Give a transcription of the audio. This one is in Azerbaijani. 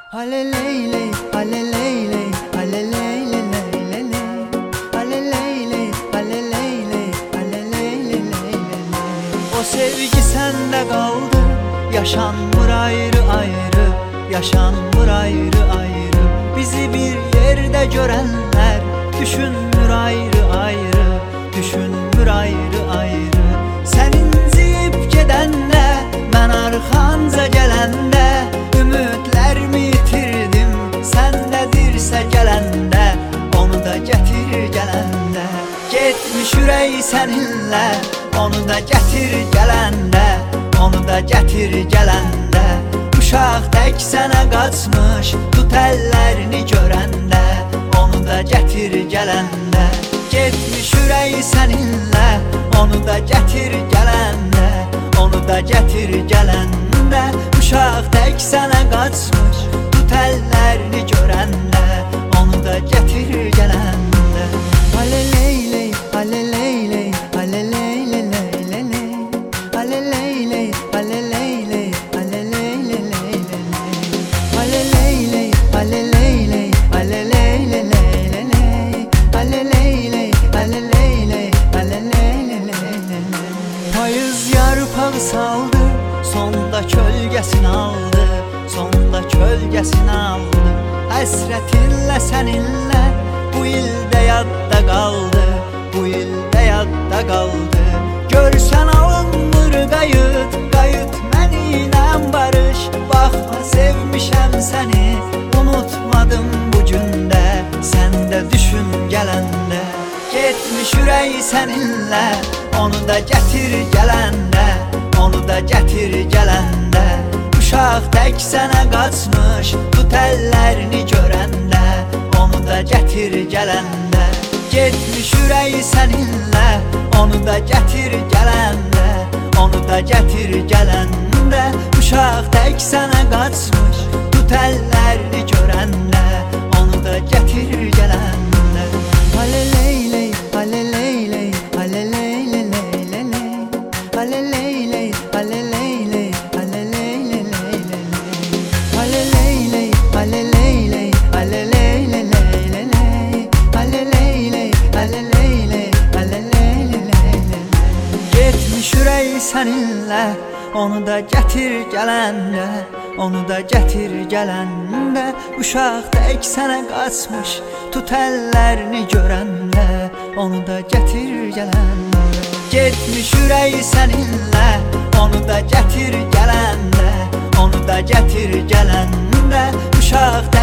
Haleleyle, haleleyle, haleleyle, leyle, haleleyle, haleleyle, haleleyle, leyle. O sevgi sende kaldı, yaşanmır ayrı ayrı, yaşanmır ayrı ayrı. Bizi bir yerde görenler düşünmür ayrı ayrı, düşünmür ayrı ayrı. Senin ziyip gedende, ben arkanca gelende, ümitlerimi yitirdim, sendedirse gelende, onu da getir gelende. Getmiş ürək seninle, onu da getir gelende, onu da getir gelende. Uşaq tək sənə qaçmış, tut əllərini görəndə, onu da getir gelende. Getmiş ürək seninle, onu da getir gelende, onu da getir gelende. Uşaq tək sənə qaçmış, tut əllərini görəndə, onu da getir gelende. Haleleyle, haleleyle, haleleyle, leyle, haleleyle, haleleyle, haleleyle, leyle, haleleyle, haleleyle, haleleyle, leyle, haleleyle, haleleyle, haleleyle, leyle. Payız yarpağı saldı, sonda kölgesini aldı, sonda kölgesini aldı. Həsrətinlə səninlə bu ildə yadda qaldı, bu ildə yadda qaldı. Görsən alınmır qayıt, qayıt mənimlə barış. Baxma sevmişəm səni, unutmadım bu gündə, sən də düşün gələndə. Getmiş ürək səninlə, onu da gətir gələndə, onu da gətir gələndə. Uşaq tək sənə qaçmış, tut əllərini görəndə, onu da gətir gələndə. Getmiş ürək səninlə, onu da gətir gələndə, onu da gətir gələndə. Uşaq tək sənə qaçmış, tut əllərini görəndə, onu da gətir gələndə. Haleleyle, haleleyle, haleleyle, leyle, haleleyle, haleleyle, haleleyle, leyle, haleleyle, haleleyle, haleleyle, leyle, haleleyle, haleleyle, haleleyle, leyle. Getmiş ürək səninlə, onu da gətir gələndə, onu da gətir gələndə. Uşaq tək sənə qaçmış, tut əllərini görəndə, onu da gətir gələndə. Getmiş ürək səninlə, onu da gətir gələndə, onu da gətir gələndə. Uşaq